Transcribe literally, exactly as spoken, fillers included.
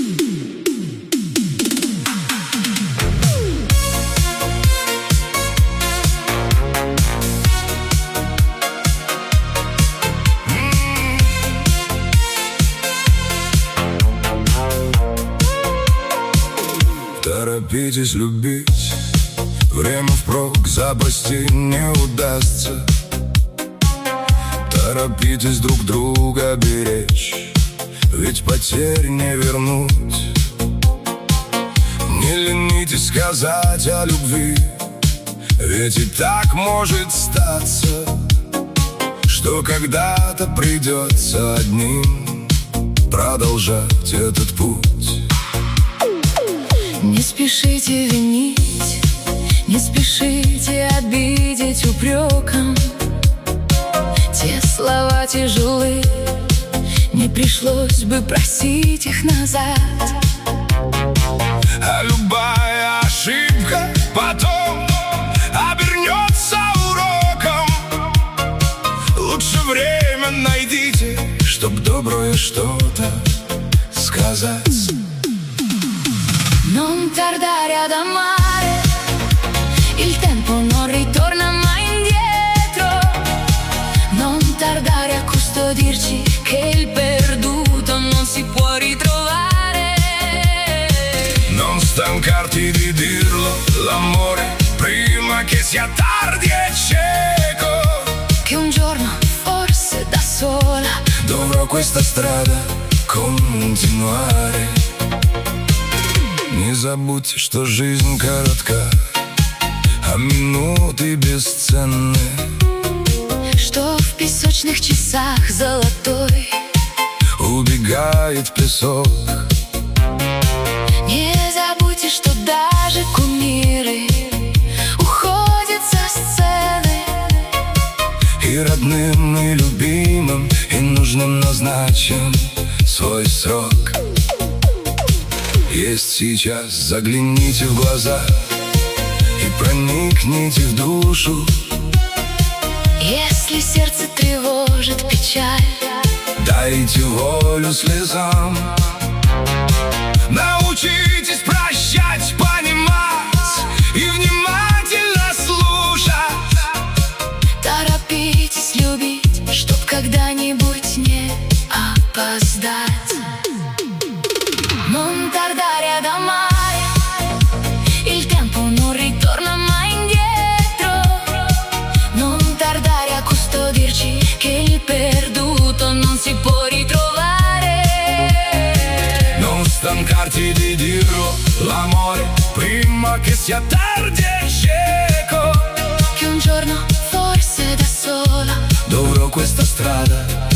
Торопитесь любить, время впрок запасти не удастся. Торопитесь друг друга беречь, ведь потерь не вернуть. Не ленитесь сказать о любви, ведь и так может статься, что когда-то придется одним продолжать этот путь. Не спешите винить, не спешите обидеть упреком. Те слова тяжелы, не пришлось бы просить их назад. А любая ошибка потом обернется уроком. Лучше время найдите, чтоб доброе что-то сказать. Non tardare ad amare, il tempo non ritorna mai indietro. Non tardare a custodirci, che il perduto non si può ritrovare. Non stancarti di dirlo, l'amore, prima che sia tardi e cieco. Che un giorno, forse da sola, dovrò questa strada continuare. Не забудьте, что жизнь коротка, а минуты бесценны. Что в песочных часах золотой убегает песок. Не забудьте, что даже кумиры уходят со сцены. И родным, и любимым, и нужным назначен свой срок. Есть сейчас, загляните в глаза и проникните в душу. Если сердце тревожит печаль, дайте волю слезам. Научитесь прощать, понимать и внимательно слушать. Торопитесь любить, чтоб когда-нибудь не опоздать. Non tardare ad amare, il tempo non ritorna mai indietro. Non tardare a custodirci, che il perduto non si può ritrovare. Non stancarti di dirlo, l'amore, prima che sia tardi e cieco. Che un giorno, forse da sola, dovrò questa strada